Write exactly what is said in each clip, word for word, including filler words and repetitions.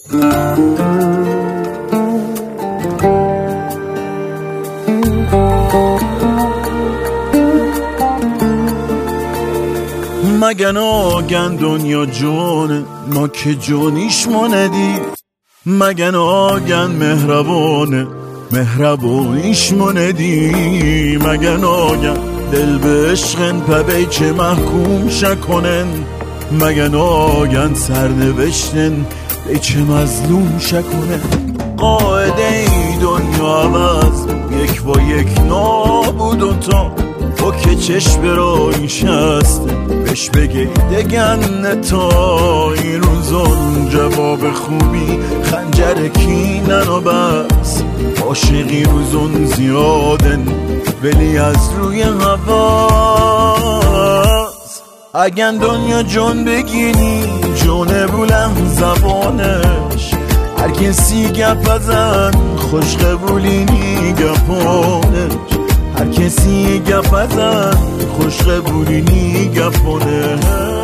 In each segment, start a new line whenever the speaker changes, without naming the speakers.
مگه ناگن دنیا جونه ما که جونیش ما ندی، مگه ناگن مهربانه مهربانیش ما ندی، مگه ناگن دل به عشقن پبی که محکوم شکنن، مگه ناگن سرنوشتن بی که مظلوم شکنن. قاعده ای دنیا عوض یک با یک نابود و تا با که چشم را این شسته بهش بگی دگن تا این روزان جواب خوبی خنجر کینن و بس عاشقی روزون زیادن ولی از روی هواست. اگن دنیا جون بگینی جونه بلند زبانش هر کسی گپ بزن خوش قبولینی گپانش، هر کسی گپ بزن خوش قبولینی گپانش.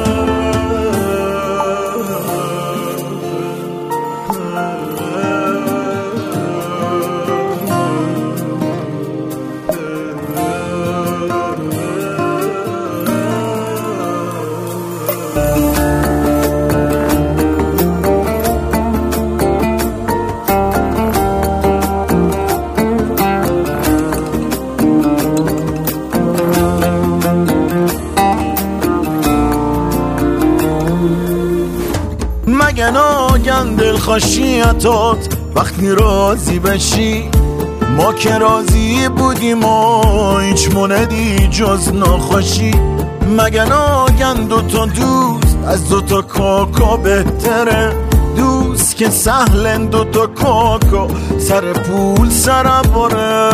مگه ناگن دل خشیتات وقتی راضی بشی، ما که راضی بودیم و هیچ موندی جز ناخوشی. مگه ناگن دوتا دوست از دوتا کاکا بهتره، دوست که سهلن دوتا کاکا سر پول سر باره.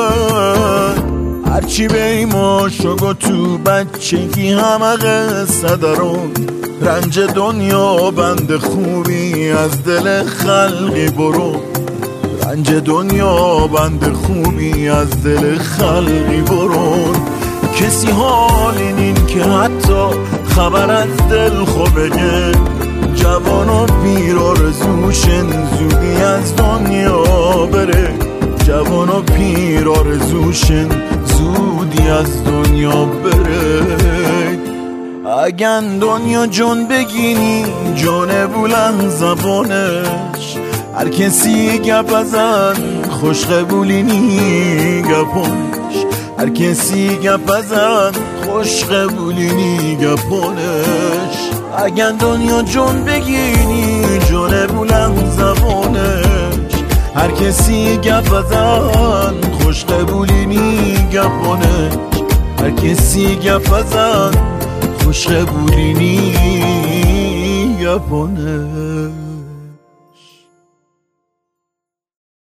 هرچی بیما شگو تو بچگی همه قصه دارون، رنج دنیا بند خوبی از دل خلقی برو، رنج دنیا بند خوبی از دل خلقی برون. کسی حال این که حتی خبر از دل خوبه، جوان و پیر آرزوشن زودی از دنیا بره، جوان و پیر آرزوشن زودی از دنیا بره. اگن دنیا جون بگینی جونه بلند زبانش هر کسی گپ بزن خوش قبولینی گپانش، هر کسی گپ بزن خوش قبولینی گپانش. اگن دنیا جون بگینی جونه بلند زبانش هر کسی گپ بزن خوش قبولینی گپانش، هر کسی گپ بزن خوش قبولینی گپانه.